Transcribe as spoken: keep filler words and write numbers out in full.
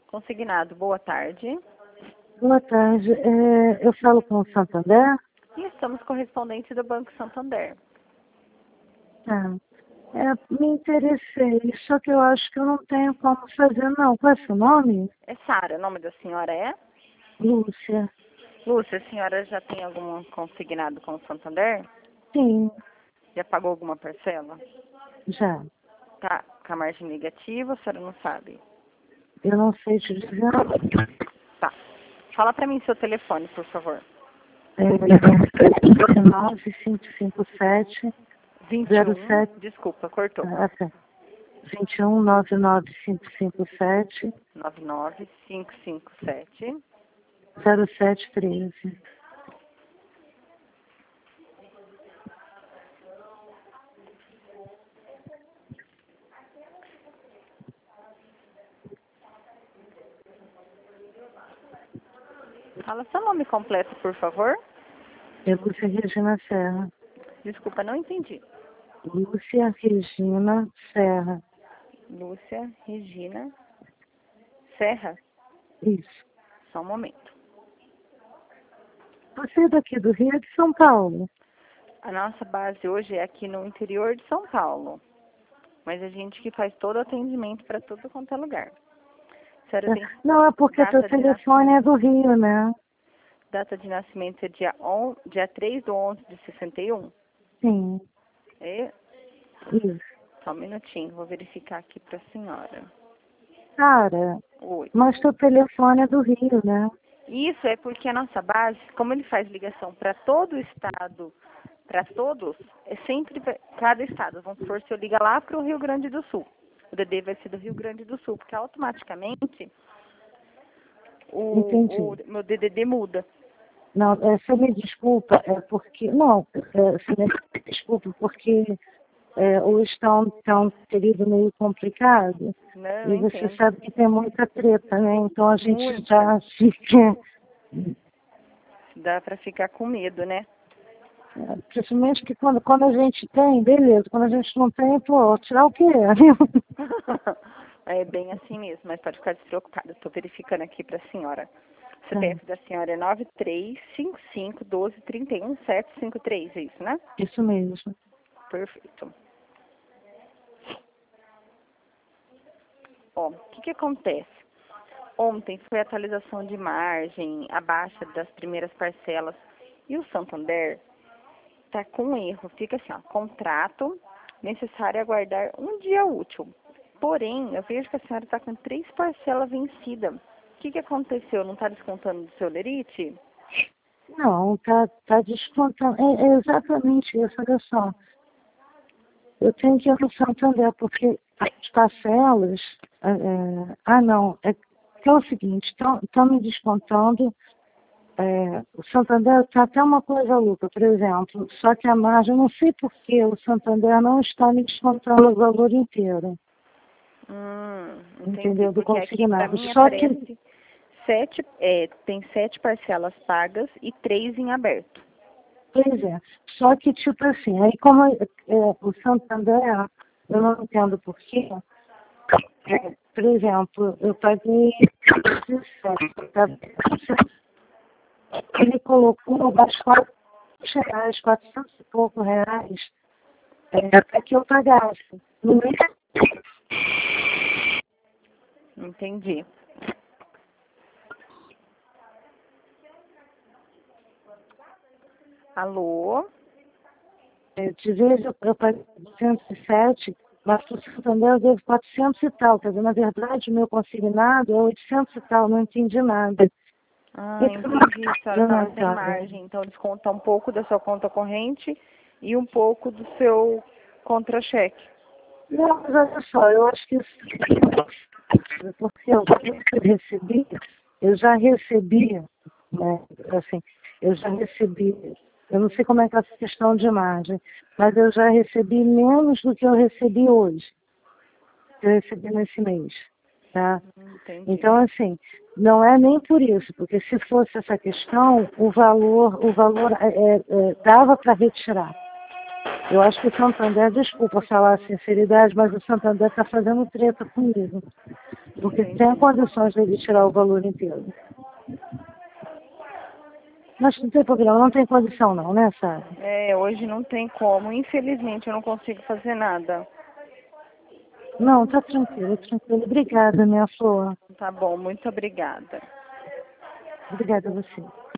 Consignado, boa tarde. Boa tarde. É, eu falo com o Santander? E estamos correspondentes do Banco Santander. Tá. É, me interessei, só que eu acho que eu não tenho como fazer, não. Qual é seu nome? É Sara, o nome da senhora é? Lúcia. Lúcia, a senhora já tem algum consignado com o Santander? Sim, Já pagou alguma parcela? já. Tá com a margem negativa, a senhora não sabe? Eu não sei te dizer. Tá. Fala pra mim seu telefone, por favor. É nove cinco cinco sete vinte e zero um, sete. desculpa, cortou. Ah, tá. vinte e um nove nove cinco cinco sete nove nove cinco cinco sete. zero sete treze. Fala seu nome completo, por favor. É Lúcia Regina Serra. Desculpa, não entendi. Lúcia Regina Serra. Lúcia Regina Serra. Isso. Só um momento. Você é daqui do Rio de São Paulo? A nossa base hoje é aqui no interior de São Paulo. Mas a gente que faz todo o atendimento para todo quanto é lugar. A senhora tem Não, é porque data teu de telefone é nascimento, do Rio, né? data de nascimento é dia, on, dia três de onze de sessenta e um. Sim, É, isso. só um minutinho, vou verificar aqui para a senhora. Cara, Oi. mas teu telefone é do Rio, né? Isso é porque a nossa base, como ele faz ligação para todo o estado, para todos, é sempre pra cada estado. Vamos supor, se eu ligar lá para o Rio Grande do Sul, o D D vai ser do Rio Grande do Sul, porque automaticamente o, Entendi. o meu D D D muda. Não, é, você me desculpa, é porque... Não, é, você me desculpa porque é, hoje está um, tá um período meio complicado. Não, eu E você entendo. sabe que tem muita treta, né? Então a gente Muita. já fica... Dá para ficar com medo, né? É, principalmente que quando, quando a gente tem, beleza. Quando a gente não tem, pô, tirar o quê? É bem assim mesmo, mas pode ficar despreocupada. Estou verificando aqui para a senhora. O C P F Tá, da senhora é nove três cinco cinco um dois três um sete cinco três, é isso, né? isso mesmo. Perfeito. Ó, o que que acontece? Ontem foi a atualização de margem, a baixa das primeiras parcelas. E o Santander tá com erro. Fica assim, ó, contrato necessário aguardar um dia útil. Porém, eu vejo que a senhora está com três parcelas vencidas. O que que aconteceu? Não está descontando do seu lerite? Não, tá, tá descontando. É, é exatamente isso, olha só. Eu tenho que ir no Santander, porque as parcelas. É, é, ah, não. É, que é o seguinte, estão me descontando. É, o Santander está até uma coisa louca, por exemplo. Só que a margem, eu não sei por que o Santander não está me descontando o valor inteiro. Hum, entendi. Entendeu? Do Porque aqui para consignado. mim Só que. aparece sete, é, tem sete parcelas pagas e três em aberto. Pois é. Só que, tipo assim, aí como é, o Santander, eu não entendo por quê. É, por exemplo, eu paguei ele colocou abaixo quatrocentos reais, quatrocentos e pouco reais, é, para que eu pagasse. No mês. Entendi. Alô? É, de vez eu, eu paguei duzentos e sete, mas para o Santander eu devo quatrocentos e tal. Quer dizer, na verdade, o meu consignado é oitocentos e tal, não entendi nada. Ah, Então, entendi. A senhora estava sem tá, margem, então desconta um pouco da sua conta corrente e um pouco do seu contra-cheque. não, mas olha só, eu acho que isso, porque eu já recebi, eu já recebi, né, assim, eu já recebi, eu não sei como é que é essa questão de margem, mas eu já recebi menos do que eu recebi hoje, que eu recebi nesse mês, tá? Entendi. Então, assim, não é nem por isso, porque se fosse essa questão, o valor, o valor é, é, dava para retirar. Eu acho que o Santander, desculpa falar a sinceridade, mas o Santander está fazendo treta comigo. Porque Entendi. tem condições de ele tirar o valor inteiro. Mas não tem problema, não tem condição não, né, Sara? É, hoje não tem como. Infelizmente, eu não consigo fazer nada. Não, tá tranquilo, tranquilo. Obrigada, minha flor. Tá bom, muito obrigada. Obrigada a você.